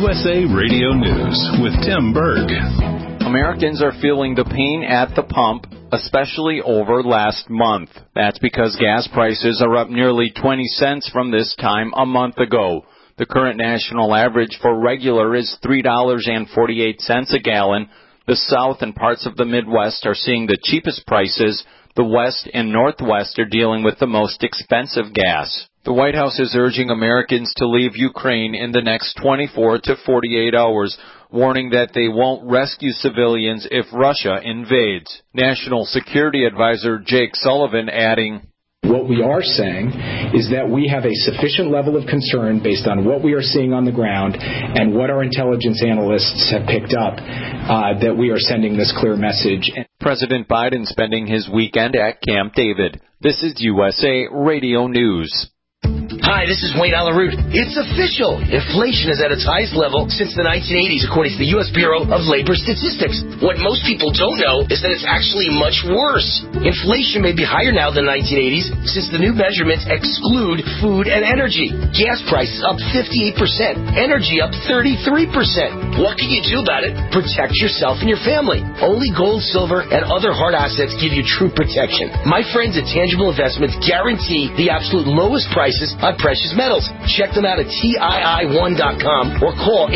USA Radio News with Tim Berg. Americans are feeling the pain at the pump, especially over last month. That's because gas prices are up nearly 20 cents from this time a month ago. The current national average for regular is $3.48 a gallon. The South and parts of the Midwest are seeing the cheapest prices. The West and Northwest are dealing with the most expensive gas. The White House is urging Americans to leave Ukraine in the next 24 to 48 hours, warning that they won't rescue civilians if Russia invades. National Security Advisor Jake Sullivan adding, "What we are saying is that we have a sufficient level of concern based on what we are seeing on the ground and what our intelligence analysts have picked up, that we are sending this clear message." President Biden spending his weekend at Camp David. This is USA Radio News. Hi, this is Wayne Alaroot. It's official. Inflation is at its highest level since the 1980s, according to the U.S. Bureau of Labor Statistics. What most people don't know is that it's actually much worse. Inflation may be higher now than the 1980s since the new measurements exclude food and energy. Gas prices up 58%. Energy up 33%. What can you do about it? Protect yourself and your family. Only gold, silver, and other hard assets give you true protection. My friends at Tangible Investments guarantee the absolute lowest prices on precious metals. Check them out at TII1.com or call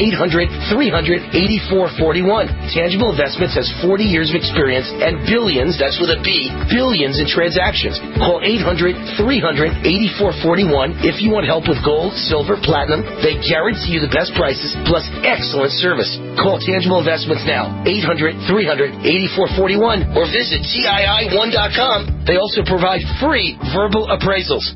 800-300-8441. Tangible Investments has 40 years of experience and billions, that's with a B, billions in transactions. Call 800-300-8441 if you want help with gold, silver, platinum. They guarantee you the best prices plus excellent service. Call Tangible Investments now, 800-300-8441 or visit TII1.com. They also provide free verbal appraisals.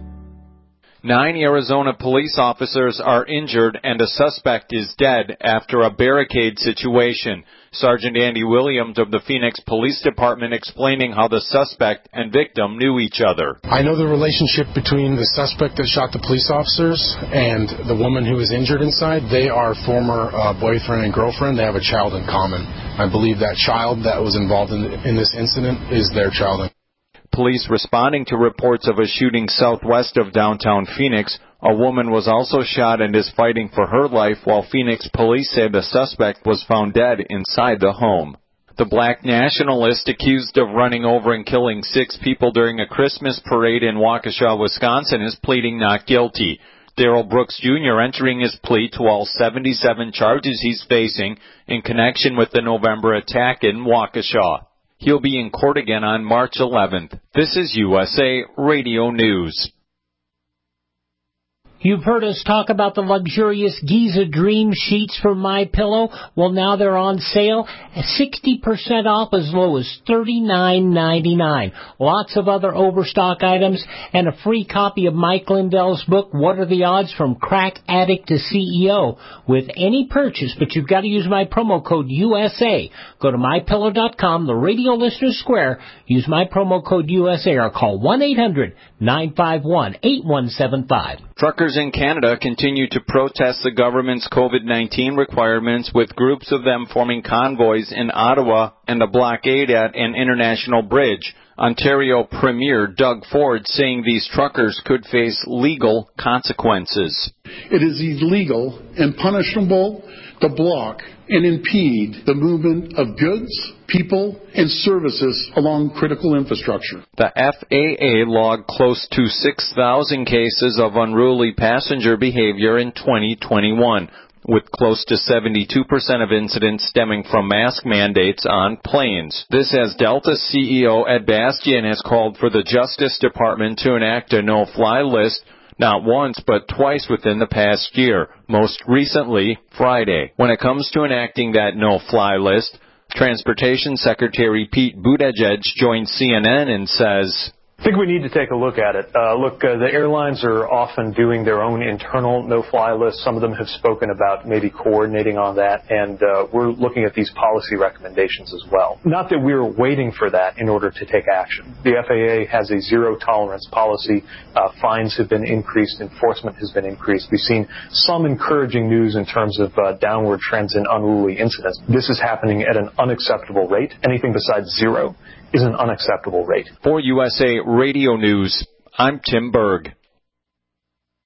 9 Arizona police officers are injured and a suspect is dead after a barricade situation. Sergeant Andy Williams of the Phoenix Police Department explaining how the suspect and victim knew each other. I know the relationship between the suspect that shot the police officers and the woman who was injured inside. They are former boyfriend and girlfriend. They have a child in common. I believe that child that was involved in this incident is their child. Police responding to reports of a shooting southwest of downtown Phoenix. A woman was also shot and is fighting for her life, while Phoenix police say the suspect was found dead inside the home. The black nationalist accused of running over and killing 6 people during a Christmas parade in Waukesha, Wisconsin, is pleading not guilty. Darrell Brooks Jr. entering his plea to all 77 charges he's facing in connection with the November attack in Waukesha. He'll be in court again on March 11th. This is USA Radio News. You've heard us talk about the luxurious Giza Dream Sheets from MyPillow. Well, now they're on sale at 60% off, as low as $39.99. Lots of other overstock items and a free copy of Mike Lindell's book, What Are the Odds from Crack Addict to CEO, with any purchase, but you've got to use my promo code USA. Go to MyPillow.com, the Radio Listener Square, use my promo code USA, or call 1-800-951-8175. Truckers in Canada continue to protest the government's COVID-19 requirements, with groups of them forming convoys in Ottawa and a blockade at an international bridge. Ontario Premier Doug Ford saying these truckers could face legal consequences. It is illegal and punishable to block and impede the movement of goods, people, and services along critical infrastructure. The FAA logged close to 6,000 cases of unruly passenger behavior in 2021, with close to 72% of incidents stemming from mask mandates on planes. This as Delta CEO Ed Bastian has called for the Justice Department to enact a no-fly list, not once, but twice within the past year, most recently Friday. When it comes to enacting that no-fly list, Transportation Secretary Pete Buttigieg joined CNN and says, I think we need to take a look at it. The airlines are often doing their own internal no-fly list. Some of them have spoken about maybe coordinating on that, and we're looking at these policy recommendations as well. Not that we're waiting for that in order to take action. The FAA has a zero-tolerance policy. Fines have been increased. Enforcement has been increased. We've seen some encouraging news in terms of downward trends in unruly incidents. This is happening at an unacceptable rate. Anything besides zero is an unacceptable rate. For USA Radio News, I'm Tim Berg.